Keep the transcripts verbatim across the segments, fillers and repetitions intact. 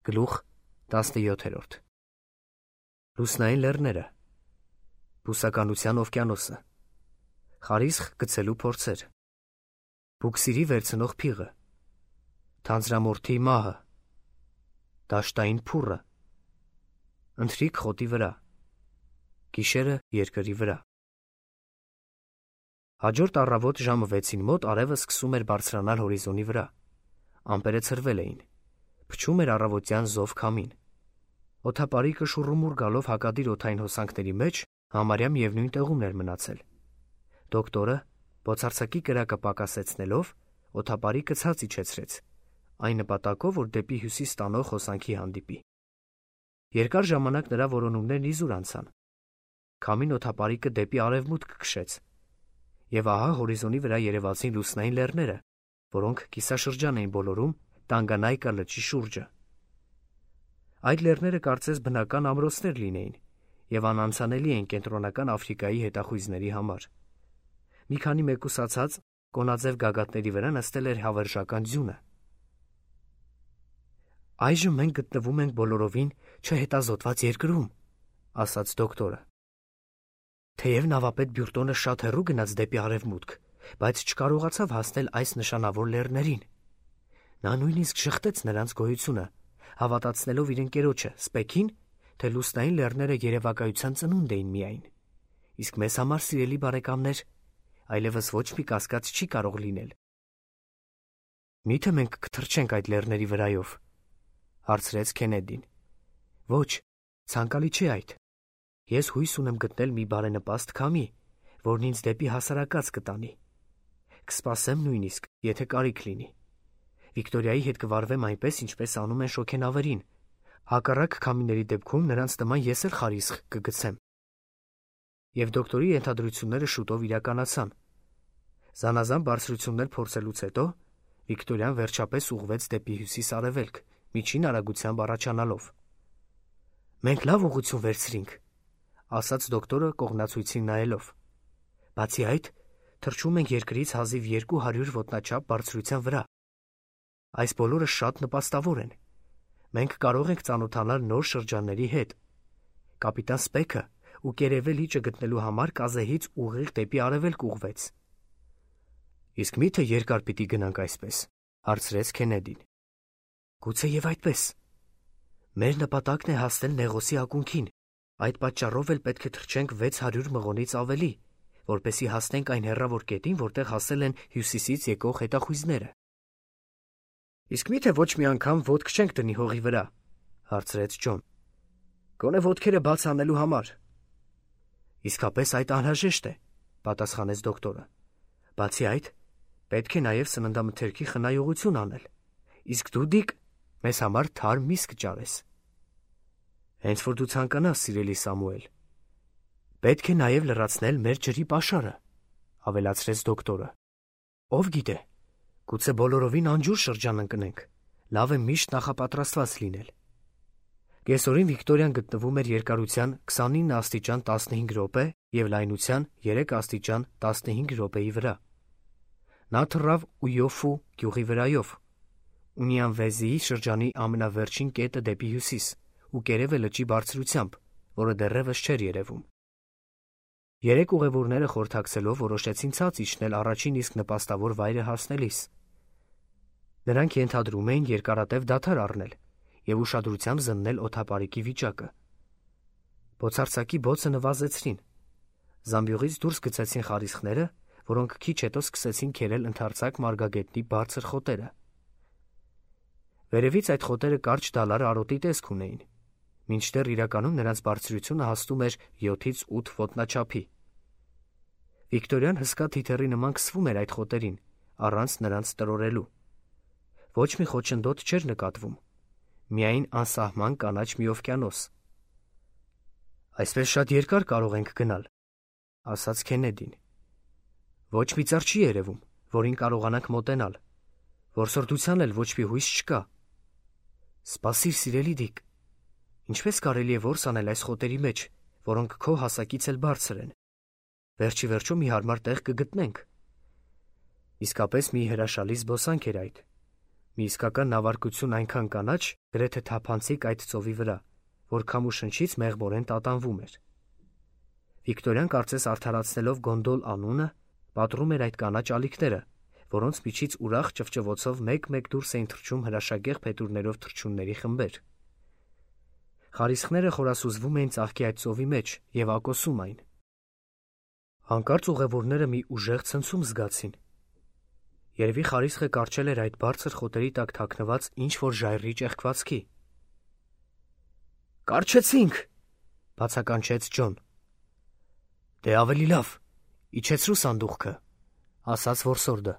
Գլուխ տասնյոթերորդ Լուսնային լեռները, բուսականության օվկիանոսը, խարիսխ գցելու փորձեր, բուքսիրի վերցնող փիղը, թանձրամորթի մահը, դաշտային փուռը, ընթրիք խոտի վրա, գիշերը երկրի վրա։ Հաջորդ առավոտ ժամը վեցին մոտ արևը սկսում էր բարձրանալ հորիզոնի վրա, ամպերը ցրվել էին, փչում էր առավոտյան զով քամին, օդապարիկը շուռումուռ գալով հակադիր օդային հոսանքների մեջ համարյա միևնույն տեղումն էր մնացել։ Դոկտորը, բոցարձակի կրակը պակասեցնելով, օդապարիկը ցած իջեցրեց, այն նպատակով, որ դեպի հյուսիս տանող հոսանքի հանդիպի։ Երկար ժամանակ նրա որոնումներն իզուր անցան։ Քամին օդապարիկը դեպի արևմուտք քշեց, եւ ահա հորիզոնի վրա երևացին լուսնային լեռները, որոնք կիսաշրջան էին բոլորում Տանգանայկա լճի շուրջը։ Այդ լեռները կարծես բնական ամրոցներ լինեին եւ անանցանելի էին կենտրոնական Աֆրիկայի հետախույզների համար։ Մի քանի մեկուսացած կոնաձև գագաթների վրա նստել էր հավերժական ձյունը։ Այժմ մենք գտնվում ենք բոլորովին չհետազոտված երկրում, ասաց դոկտորը։ Թեև նավապետ Բյուրտոնը շատ հեռու գնաց դեպի արևմուտք, բայց չկարողացավ հասնել այս նշանավոր լեռներին։ Նա նույնիսկ շղթեց նրանց գոյությունը, հավատացնելով իր ընկերոջը Սպեքին, թե լուսնային լեռները երևակայության ծնունդ էին միայն։ Իսկ մեզ համար, սիրելի բարեկամներ, այլևս ոչ մի կասկած չի կարող լինել։ Միթե մենք կթռչենք այդ լեռների վրայով, հարցրեց Քենեդին։ Ոչ, ցանկալի չի այդ։ Ես հույս ունեմ գտնել մի բարենպաստ քամի, որն ինձ դեպի հասարակած կտանի։ Կսպասեմ նույնիսկ, եթե կարիք լինի։ Վիկտորիայի հետ կվարվեմ այնպես, ինչպես անում են շոգենավերին։ Հակառակ քամիների դեպքում նրանց նման ես էլ խարիսխ կգցեմ։ Եվ դոկտորի ենթադրությունները շուտով իրականացան։ Զանազան բարձրություններ փորձելուց հետո Վիկտորիան վերջապես ուղղվեց դեպի հյուսիս-արևելք, միջին արագությամբ առաջանալով։ Մենք լավ ուղղություն վերցրինք, ասաց դոկտորը կողմնացույցին նայելով։ Բացի այդ, թռչում ենք երկրից հազիվ երկու հարյուր ոտնաչափ բարձրության վրա։ Այս բոլորը շատ նպաստավոր են։ Մենք կարող ենք ծանոթանալ նոր շրջանների հետ։ Կապիտան Սպեքը ու Կերևե լիճը գտնելու համար կազեհից ուղիղ դեպի արևելք ուղղվեց։ Իսկ միթե երկար պիտի գնանք այսպես, հարցրեց Քենեդին։ Գուցեև այդպես։ Մեր նպատակն է հասնել Նեղոսի ակունքին, այդ պատճառով էլ պետք է թռչենք վեց հարյուր մղոնից ավելի, որպեսզի հասնենք այն հեռավոր կետին, որտեղ հասել են հյուսիսից եկող հետախույզները։ Իսկ միթե ոչ մի անգամ ոտք չենք դնի հողի վրա, հարցրեց Ջոն։ Գոնե ոտքերը բաց անելու համար։ Իսկապես այդ անհրաժեշտ է, պատասխանեց դոկտորը։ Բացի այդ, պետք է նաև սննդամթերքի խնայողություն անել։ Իսկ դու դիկ մեզ համար թարմ միս կճարես։ Հենց որ դու ցանկանաս, սիրելի Սամուել։ Պետք է նաև լրացնել մեր ջրի պաշարը, ավելացրեց դոկտորը։ Ով գիտե, գուցե բոլորովին անջուր շրջան ընկնենք, լավ է միշտ նախապատրաստված լինել։ Կեսօրին Վիկտորիան գտնվում էր երկարության քսանինը աստիճան տասնհինգ րոպե և լայնության երեք աստիճան տասնհինգ րոպեի վրա։ Նա թռավ Ույոֆու գյուղի վրայով, Ունիանվեզիի շրջանի ամենավերջին կետը դեպի հյուսիս ու Կերևե լճի բարձրությամբ, որը դեռևս չէր երևում։ Երեք ուղևորները խորհրդակցելով որոշեցին ցած իջնել առաջին իսկ նպաստավոր վայրը հասնելիս։ Նրանք ենթադրում էին երկարատև դադար առնել և ուշադրությամբ զննել օդապարիկի վիճակը։ Բոցարձակի բոցը նվազեցրին։ Զամբյուղից դուրս գցեցին խարիսխները, որոնք քիչ հետո սկսեցին քերել ընդարձակ մարգագետնի բարձր խոտերը։ Վերևից այդ խոտերը կարճ դալար արոտի տեսք ունեին, մինչդեռ իրականում նրանց բարձրությունը հասնում էր յոթից ութ ոտնաչափի։ Վիկտորիան հսկա թիթեռի նման քսվում էր այդ խոտերին, առանց նրանց տրորելու։ Ոչ մի խոչընդոտ չէր նկատվում, միայն անսահման կանաչ մի օվկիանոս։ Այսպես շատ երկար կարող ենք գնալ, ասաց Քենեդին։ Ոչ մի ծառ չի երևում, որին կարողանանք մոտենալ, որսորդության էլ ոչ մի հույս չկա։ Սպասիր, սիրելի Դիկ, ինչպես կարելի է որս անել այս խոտերի մեջ, որոնք քո հասակից էլ բարձր են։ Վերջի վերջո մի հարմար տեղ կգտնենք։ Իսկապես մի հրաշալի զբոսանք էր այդ։ Մի իսկական նավարկություն այնքան կանաչ, գրեթե թափանցիկ այդ ծովի վրա, որ քամու շնչից մեղմորեն տատանվում էր։ Վիկտորյան կարծես արդարացնելով գոնդոլ անունը, պատռում էր այդ կանաչ ալիքները, որոնց միջից ուրախ ճվճվոցով մեկ-մեկ դուրս էին թռչում հրաշագեղ փետուրներով թռչունների խմբեր։ Խարիսխները խորասուզվում էին ծաղկի այդ ծովի մեջ և ակոսում այն։ Հանկարծ ուղևորները մի ուժեղ ցնցում զգացին։ Երևի խարիսխը կառչել էր այդ բարձր խոտերի տակ թաքնված ինչ-որ ժայռի ճեղքվածքի։ «Կառչեցինք», բացականչեց Ջոն։ «Դե ավելի լավ, իջեցրու սանդուղքը», ասաց որսորդը։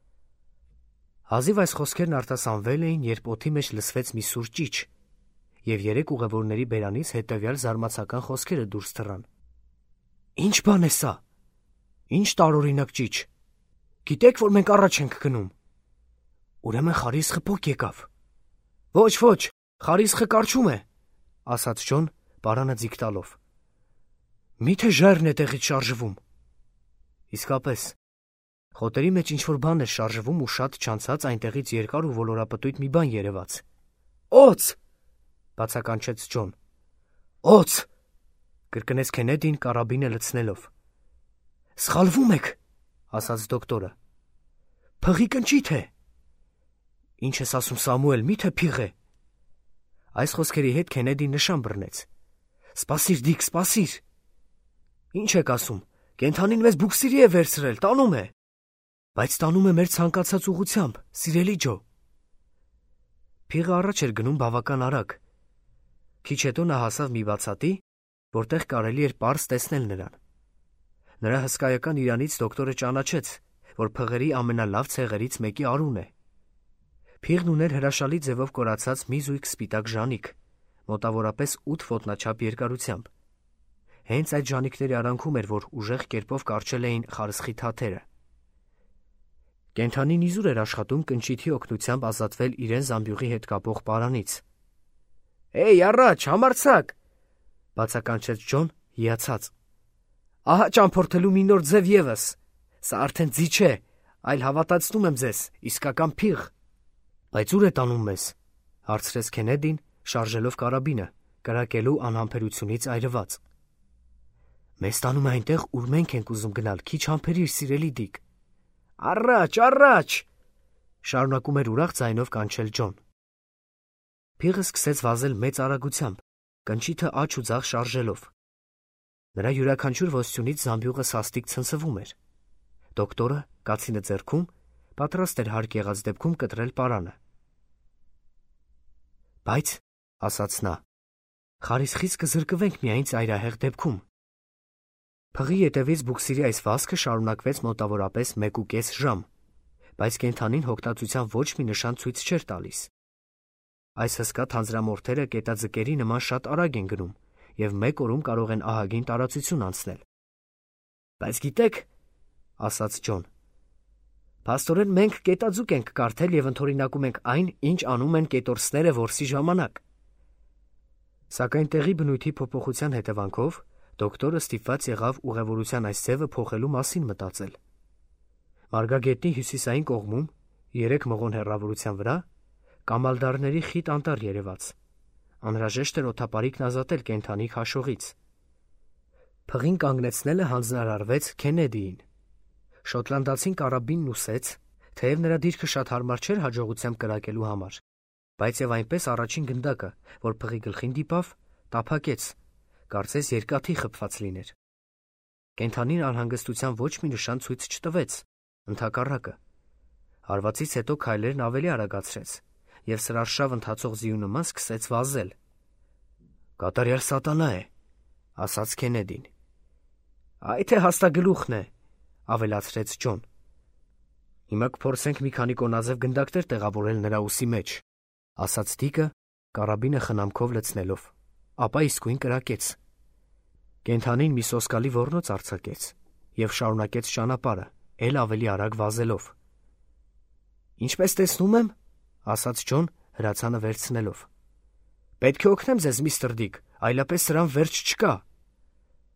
Հազիվ այս խոսքերն արտասանվել էին, երբ օդի մեջ լսվեց մի սուր ճիչ, և երեք ուղևորների բերանից հետևյալ զարմացական խոսքերը դուրս թռան. «Ինչ բան է սա, ինչ տարօրինակ ճիչ, գիտեք, որ մենք առաջ ենք գնում, ուրեմն խարիսխը փոք եկավ»։ «Ոչ, ոչ, խարիսխը կառչում է», ասաց Ջոն, պարանը ձիգ տալով։ «Մի՞թե ժայռն է տեղից շարժվում»։ Իսկապես, խոտերի մեջ ինչ-որ բան էր շարժվում ու շատ չանցած այնտեղից երկար ու ոլորապտույտ մի բան երևաց։ «Օձ», բացականչեց Ջոն։ «Օձ», կրկնեց Քենեդին կարաբինը լցնելով։ «Սխալվում եք», ասաց դոկտորը։ «Փղի կնճիթ է»։ «Ինչ ես ասում, Սամուել, մի՞թե փիղ է»։ Այս խոսքերի հետ Քենեդին նշան բռնեց։ «Սպասիր, Դիք, սպասիր»։ «Ինչ եք ասում, կենդանին մեզ բուքսիրի է վերցրել, տանում է»։ «Բայց տանում է մեր ցանկացած ուղղությամբ, սիրելի Ջո»։ Փիղը առաջ էր գնում բավական արագ։ Քիչ հետո նա հասավ մի բացատի, որտեղ կարելի էր պարզ տեսնել նրան։ Նրա հսկայական իրանից դոկտորը ճանաչեց, որ փղերի ամենալավ ցեղերից մեկի արուն է։ Փիղն ուներ հրաշալի ձևով կորացած մի զույգ սպիտակ ժանիք, մոտավորապես ութ ոտնաչափ երկարությամբ։ Հենց այդ ժանիքների արանքում էր, որ ուժեղ կերպով կառչել էին խարսխի թաթերը։ Կենդանին իզուր էր աշխատում կնճիթի օգնությամբ ազատվել իրեն զամբյուղի հետ կապող պարանից։ «Էյ, առաջ, համարձակ», բացականչեց Ջոն, հիացած։ «Ահա ճամփորդելու մի նոր ձև ևս։ Սա արդեն ձի չէ, այլ հավատացնում եմ ձեզ, իսկական փիղ»։ «Բայց ուր է տանում մեզ», հարցրեց Քենեդին, շարժելով կարաբինը, կրակելու անհամբերությունից այրված։ «Մեզ տանում է այնտեղ, ուր մենք ենք ուզում գնալ, քիչ համբերիր, սիրելի Դիք»։ «Առաջ, առաջ», շարունակում էր ուրախ ձայնով կանչել Ջոն։ Փիղը սկսեց վազել մեծ արագությամբ, կնճիթը աջ ու ձախ շարժելով։ Նրա յուրաքանչյուր ոստյունից զամբյուղը սաստիկ ցնցվում էր։ Դոկտորը, կացինը ձեռքում, պատրաստ էր հարկ եղած դեպքում կտրել պարանը։ «Բայց», ասաց նա, «խարիսխից կզրկվենք միայն ծայրահեղ դեպքում»։ Փղի ետևից բուքսիրի այս վազքը շարունակվեց մոտավորապես մեկ ու կես ժամ, բայց կենդանին հոգտածության ոչ մի նշան ցույց չէր տալիս։ Այս հսկա թանձրամորթերը կետաձկերի նման շատ արագ են գնում և մեկ օրում կարող են ահագին տարածություն անցնել։ «Բայց գիտեք», ասաց Ջոն, «փաստորեն մենք կետաձուկ ենք կարդել և ընդօրինակում ենք այն, ինչ անում են կետորսները որսի ժամանակ»։ Սակայն տեղի բնույթի փոփոխության հետևանքով դոկտորը ստիպված եղավ ուղևորության այս ձևը փոխելու մասին մտածել։ Մարգագետնի հյուսիսային կողմում, երեք մղոն հեռավորության վրա, կամալդարների խիտ անտառ երևաց։ Անհրաժեշտ էր օդապարիկն ազատել կենդանի քաշողից։ Փղին կանգնեցնելը հանձնարարվեց Քենեդիին։ Շոտլանդացին կարաբինն ուսեց, թեև նրա դիրքը շատ հարմար չէր հաջողությամբ կրակելու համար, բայց և այնպես առաջին գնդակը, որ փղի գլխին դիպավ, տափակեց, կարծես երկաթի խփված լիներ։ Կենդանին անհանգստության ոչ մի նշան ցույց չտվեց, ընդհակառակը։ Հարվածից հետո քայլերն ավելի արագացրեց և սրարշավ ընթացող ձիու նման սկսեց վազել։ «Կատարյալ սատանա է», ասաց Քենեդին։ «Այ թե հաստագլուխն է», ավելացրեց Ջոն։ «Հիմա կփորձենք մի քանի կոնաձև գնդակներ տեղավորել նրա ուսի մեջ», ասաց Դիկը, կարաբինը խնամքով լցնելով, ապա իսկույն կրակեց։ Կենդանին մի սոսկալի ոռնոց արձակեց և շարունակեց ճանապարհը, էլ ավելի արագ վազելով։ «Ինչպես տեսնում եմ», ասաց Ջոն, հրացանը վերցնելով, «պետք է օգնեմ ձեզ, միստր Դիկ, այլապես սրան վերջ չկա»։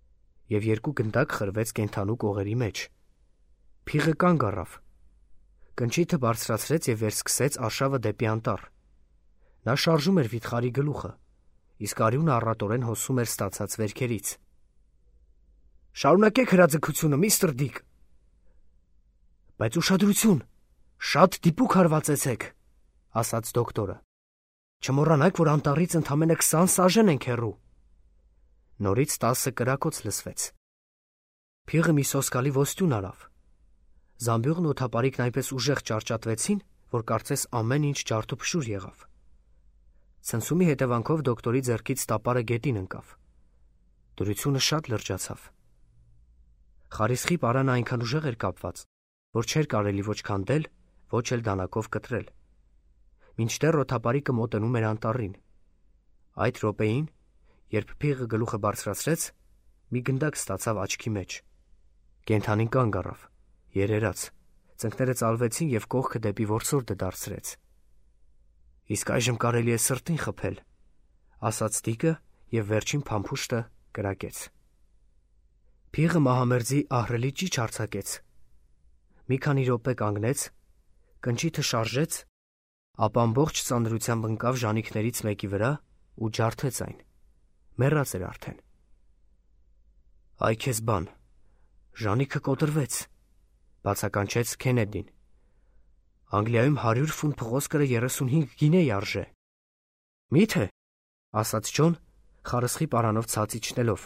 Եվ երկու գնդակ խրվեց կենդանու կողերի մեջ։ Փիղը կանգ առավ։ Կնճիթը բարձրացրեց և վերսկսեց արշավը դեպի անտառ։ Նա շարժում էր վիթխարի գլուխը, իսկ արյունը առատորեն հոսում էր ստացած վերքերից։ «Շարունակեք հրաձգությունը, միստր Դիկ»։ «Բայց ուշադրություն, շատ դիպուկ հարվածեցեք», ասաց դոկտորը։ «Չմոռանաք, որ անտառից ընդամենը քսան սաժեն ենք հեռու»։ Նորից տասը կրակոց լսվեց։ Փիղը մի սոսկալի ոսկյուն արավ։ Զամբյուղն ու թափարիկն այնպես ուժեղ ճարճատվեցին, որ կարծես ամեն ինչ ջարդուփշուր եղավ։ Ցնցումի հետևանքով դոկտորի ձեռքից տապարը գետին ընկավ։ Դրությունը շատ լրջացավ։ Խարիսխի պարանը այնքան ուժեղ էր կապված, որ չէր կարելի ոչ քանդել, ոչ էլ դանակով կտրել։ Մինչդեռ օդապարիկը մոտենում էր անտառին։ Այդ րոպեին, երբ փիղը գլուխը բարձրացրեց, մի գնդակ ստացավ աչքի մեջ։ Կենդանին կանգ առավ, երերաց, ծնկները ծալվեցին և կողքը դեպի որսորդը դարձրեց։ «Իսկ այժմ կարելի է սրտին խփել», ասաց Դիկը և վերջին փամփուշտը կրակեց։ Փիղը մահամերձի ահռելի ճիչ արձակեց։ Մի քանի րոպե կանգնեց, կնճիթը շարժեց, ապա ամբողջ ծանրությամբ ընկավ ժանիքներից մեկի վրա ու ջարդեց այն։ Մեռած էր արդեն։ «Այ քեզ բան, ժանիքը կոտրվեց», բացականչեց Քենեդին։ «Անգլիայում հարյուր ֆունտ փղոսկրը երեսունհինգ գինեի արժե»։ «Մի՞թե», ասաց Ջոն, խարսխի պարանով ցած իջնելով։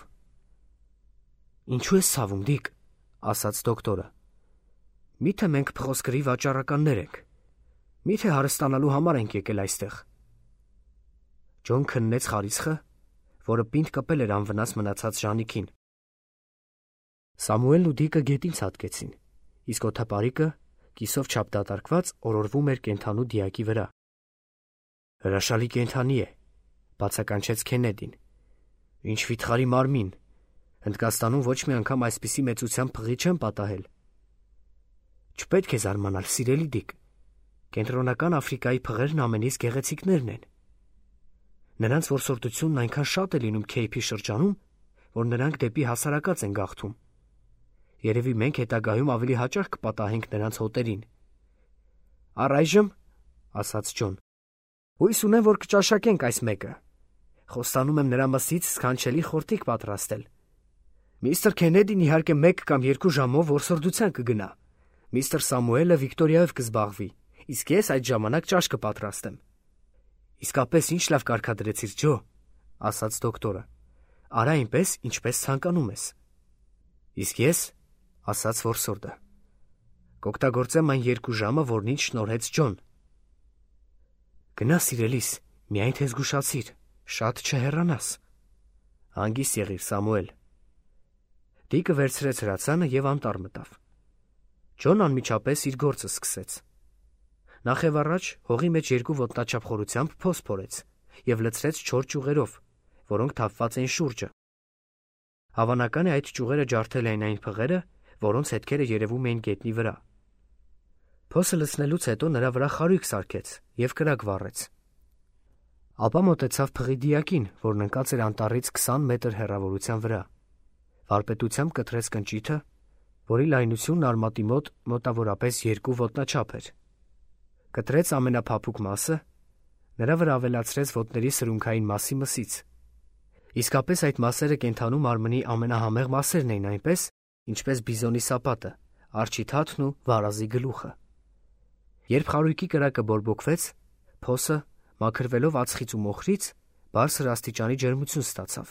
«Ինչու ես ցավում, Դիկ», ասաց դոկտորը։ «Մի՞թե մենք փղոսկրի վաճառականներ ենք։ Մի՞թե հարստանալու համար ենք եկել այստեղ»։ Ջոն քննեց խարիսխը, որը պինդ կպել էր անվնաս մնացած ժանիքին։ Սամուելն ու Դիկը գետին ցատկեցին, իսկ օդապարիկը, կիսով չափ դատարկված, օրորվում էր կենդանու դիակի վրա։ «Հրաշալի կենդանի է», բացականչեց Քենեդին։ «Ինչ վիթխարի մարմին, Հնդկաստանում ոչ մի անգամ այսպիսի մեծությամբ փղի չեմ պատահել»։ «Չպետք է զարմանալ, սիրելի Դիկ, Կենտրոնական Աֆրիկայի փղերն ամենից գեղեցիկներն են։ Նրանց որսորդությունն այնքան շատ է լինում Քեյփի շրջանում, որ նրանք դեպի հասարակած են գաղթում։ Երևի մենք հետագայում ավելի հաճախ կպատահենք նրանց հոտերին»։ «Առայժմ», ասաց Ջոն, «հույս ունեմ, որ կճաշակենք այս մեկը։ Խոստանում եմ նրա մսից սքանչելի խորտիկ պատրաստել։ Միստր Քենեդին իհարկե մեկ կամ երկու ժամով որսորդության կգնա։ Միստր Սամուելը Վիկտորիայով կզբաղվի, իսկ ես այդ ժամանակ ճաշ կպատրաստեմ»։ «Իսկապես ինչ լավ կարգադրեցիր, Ջո», ասաց դոկտորը։ «Արա այնպես, ինչպես ցանկանում ես»։ «Իսկ ես», ասաց որսորդը, «կօգտագործեմ այն երկու ժամը, որն ինձ շնորհեց Ջոն»։ «Գնա, սիրելիս, միայն թե զգուշացիր, շատ չհեռանաս»։ «Հանգիստ եղիր, Սամուել»։ Դիկը վերցրեց հրացանը և անտառ մտավ։ Ջոն անմիջապես իր գործը սկսեց։ Նախևառաջ հողի մեջ երկու ոտնաչափ խորությամբ փոս փորեց և լցրեց չոր ճյուղերով, որոնք թափված էին շուրջը։ Հավանական է այդ ճյուղերը ջարդել էին այն փղերը, որոնց հետքերը երևում էին գետնի վրա։ Փոսը լցնելուց հետո նրա վրա խարույկ սարքեց և կրակ վառեց։ Ապա մոտեցավ փղի դիակին, որն ընկած էր անտառից քսան մետր հեռավորության վրա։ Վարպետությամբ կտրեց կնճիթը, որի լայնությունն արմատի մոտ մոտավորապես երկու ոտնաչափ էր։ Կտրեց ամենափափուկ մասը, նրա վրա ավելացրեց ոտների սրունքային մասի մսից։ Իսկապես այդ մասերը կենդանու մարմնի ամենահամեղ մասերն էին, այնպես, ինչպես բիզոնի սապատը, արջի թաթն ու վարազի գլուխը։ Երբ խարույկի կրակը բորբոքվեց, փոսը, մաքրվելով ածխից ու մոխրից, բարձր աստիճանի ջերմություն ստացավ։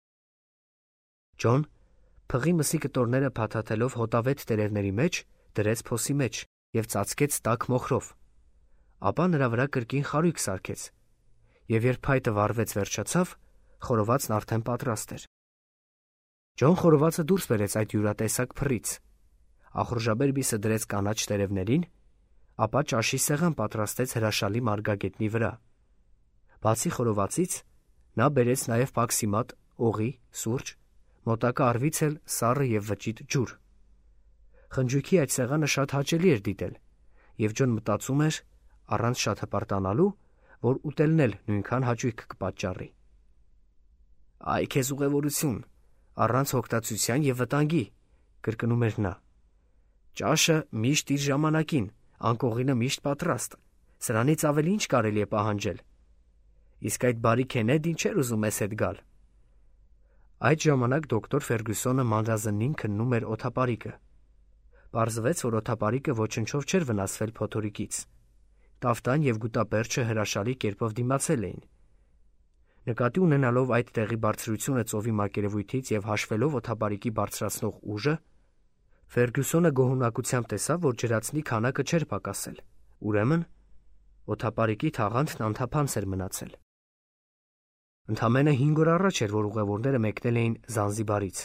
Ջոն, փղի մսի կտորները փաթաթելով հոտավետ տերևների մեջ, դրեց փոսի մեջ և ծածկեց տաք մոխրով։ Ապա նրա վրա կրկին խարույկ սարքեց, և երբ փայտը վառվեց վերջացավ, խորովածն արդեն պատրաստ էր։ Ջոն խորովածը դուրս բերեց այդ յուրատեսակ փռից, ախորժաբեր բիսը դրեց կանաչ տերևներին, ապա ճաշի սեղան պատրաստեց հրաշալի մարգագետնի վրա։ Բացի խորովածից, նա բերեց նաև պաքսիմատ, օղի, սուրճ, մոտակա առվից էլ սառը և վճիտ ջուր։ Խնջույքի այդ սեղանը շատ հաճելի էր դիտել, և Ջոն մտածում էր, առանց շատ հպարտանալու, որ ուտելն էլ նույնքան հաճույք կպատճառի։ «Այ քեզ ուղևորություն, առանց հոգտացության և վտանգի», կրկնում էր նա։ «Ճաշը միշտ իր ժամանակին, Անկողինը միշտ պատրաստ, սրանից ավելի ինչ կարելի է պահանջել։ Իսկ այդ բարի Քենեդին չէր ուզում մեզ հետ գալ։ Այդ ժամանակ դոկտոր Ֆերգյուսոնը մանրազնին քննում էր օդապարիկը։ Պարզվեց, որ օդապարիկը ոչնչով չէր վնասվել փոթորիկից։ Տավտան և գուտապերճը հրաշալի կերպով դիմացել էին։ Նկատի ունենալով այդ տեղի բարձրությունը ծովի մակերևույթից և հաշվելով օդապարիկի բարձրացնող ուժը, Ֆերգյուսոնը գոհունակությամբ տեսավ, որ ջրածնի քանակը չէր պակասել, ուրեմն օդապարիկի թաղանթն անթափանց էր մնացել։ Ընդամենը հինգ օր առաջ էր, որ ուղևորները մեկնել էին Զանզիբարից։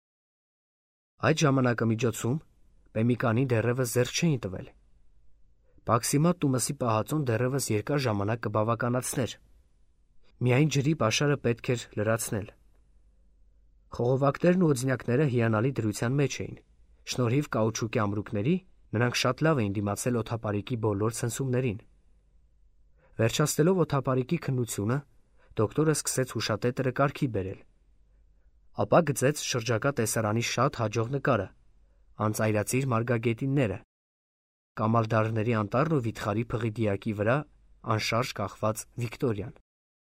Այդ ժամանակամիջոցում Պեմիկանին դեռևս ձեռք չէին տվել։ Պաքսիմա Տումսի պահածոն դեռևս երկար ժամանակ կբավականացներ։ Միայն ջրի պաշարը պետք էր լրացնել։ Խողովակներն ու օձնյակները հիանալի դրության մեջ էին։ Շնորհիվ կաուչուկի ամրուքների նրանք շատ լավ էին դիմացել օդապարիկի բոլոր ցնցումներին։ Վերջացնելով օդապարիկի քննությունը, դոկտորը սկսեց հուշատետրը կարգի բերել։ Ապա գծեց շրջակա տեսարանի շատ հաջող նկարը, անծայրածիր մարգագետինները, կամալդարների անտառն ու վիթխարի փղի վրա անշարժ կախված Վիկտորիան։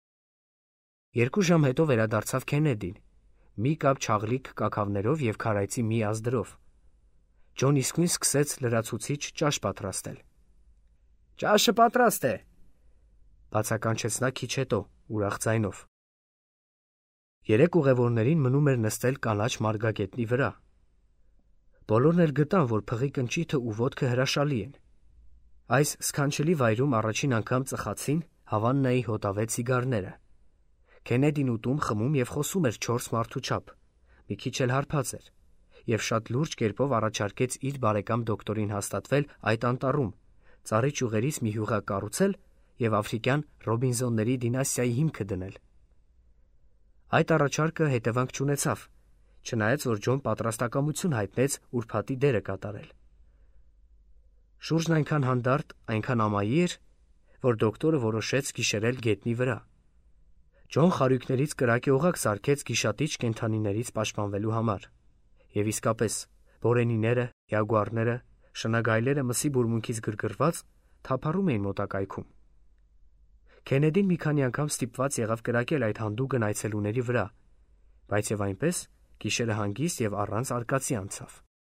Երկու ժամ հետո վերադարձավ Քենեդին, մի կապ չաղլիկ կաքավներով և քարայծի մի ազդրով։ Ջոն իսկույն սկսեց լրացուցիչ ճաշ պատրաստել։ «Ճաշը պատրաստ է», բացականչեց նա քիչ հետո, ուրախ ձայնով։ Երեք ուղևորներին մնում էր նստել կանաչ մարգագետնի վրա։ Բոլորն էլ գտան, որ փղի կնճիթը ու ոտքը հրաշալի են։ Այս սքանչելի վայրում առաջին անգամ ծխացին Հավաննայի հոտավետ սիգարները։ Քենեդին ուտում, խմում և խոսում էր չորս մարդու չափ, մի քիչ էլ հարբած էր, և շատ լուրջ կերպով առաջարկեց իր բարեկամ դոկտորին հաստատվել այդ անտառում, ծառի ճյուղերից մի հյուղակ կառուցել և աֆրիկյան Ռոբինզոնների դինաստիայի հիմքը դնել։ Այդ առաջարկը հետևանք չունեցավ, չնայած որ Ջոն պատրաստակամություն հայտնեց ուրբաթի դերը կատարել։ Շուրջն այնքան հանդարտ, այնքան ամայի էր, որ դոկտորը որոշեց գիշերել գետնի վրա։ Ջոն խարույկներից կրակի օղակ սարքեց գիշատիչ կենդանիներից պաշտպանվելու համար։ Եվ իսկապես, բորենիները, յագուարները, շնագայլերը մսի բուրմունքից գրգռված թափառում էին մոտակայքում։ Քենեդին մի քանի անգամ ստիպված եղավ կրակել այդ հանդուգն այցելուների վրա, բայց և այնպես գիշերը հանգիստ և առանց արկածի անցավ։